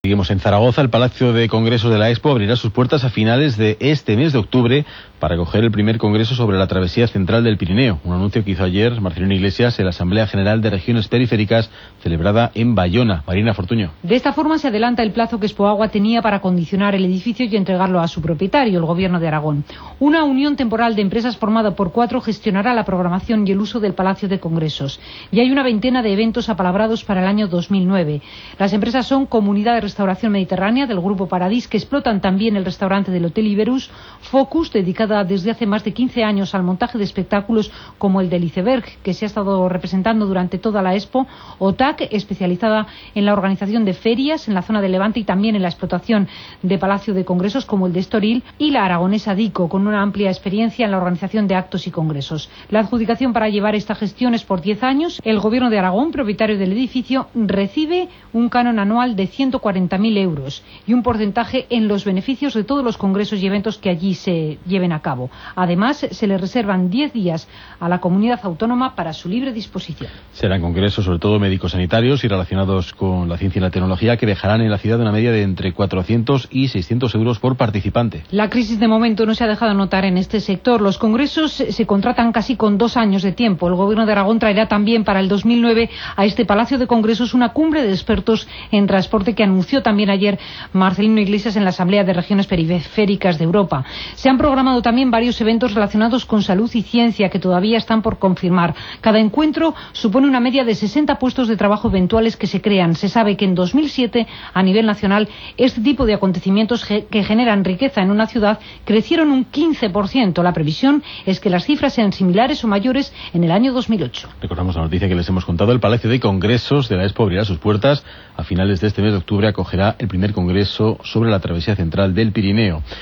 Seguimos en Zaragoza. El Palacio de Congresos de la Expo abrirá sus puertas a finales de este mes de octubre para acoger el primer congreso sobre la travesía central del Pirineo. Un anuncio que hizo ayer Marcelino Iglesias en la Asamblea General de Regiones Periféricas celebrada en Bayona. Marina Fortuño. De esta forma se adelanta el plazo que Expoagua tenía para acondicionar el edificio y entregarlo a su propietario, el Gobierno de Aragón. Una unión temporal de empresas formada por 4 gestionará la programación y el uso del Palacio de Congresos. Y hay una veintena de eventos apalabrados para el año 2009. Las empresas son Comunidad de Restauración Mediterránea del Grupo Paradís, que explotan también el restaurante del Hotel Iberus; Focus, dedicada desde hace más de 15 años al montaje de espectáculos como el del Iceberg, que se ha estado representando durante toda la Expo; OTAC, especializada en la organización de ferias en la zona de Levante y también en la explotación de Palacio de Congresos como el de Estoril; y la aragonesa DICO, con una amplia experiencia en la organización de actos y congresos. La adjudicación para llevar esta gestión es por 10 años. El Gobierno de Aragón, propietario del edificio, recibe un canon anual de 140.000 euros y un porcentaje en los beneficios de todos los congresos y eventos que allí se lleven a cabo. Además, se le reservan 10 días a la comunidad autónoma para su libre disposición. Serán congresos sobre todo médico-sanitarios y relacionados con la ciencia y la tecnología, que dejarán en la ciudad una media de entre 400 y 600 euros por participante. La crisis de momento no se ha dejado notar en este sector. Los congresos se contratan casi con 2 años de tiempo. El Gobierno de Aragón traerá también para el 2009 a este Palacio de Congresos una cumbre de expertos en transporte que anunció también ayer Marcelino Iglesias en la Asamblea de Regiones Periféricas de Europa. Se han programado también varios eventos relacionados con salud y ciencia que todavía están por confirmar. Cada encuentro supone una media de 60 puestos de trabajo eventuales que se crean. Se sabe que en 2007, a nivel nacional, este tipo de acontecimientos que generan riqueza en una ciudad crecieron un 15%. La previsión es que las cifras sean similares o mayores en el año 2008. Recordamos la noticia que les hemos contado. El Palacio de Congresos de la Expo abrirá sus puertas a finales de este mes de octubre. Acogerá el primer congreso sobre la travesía central del Pirineo.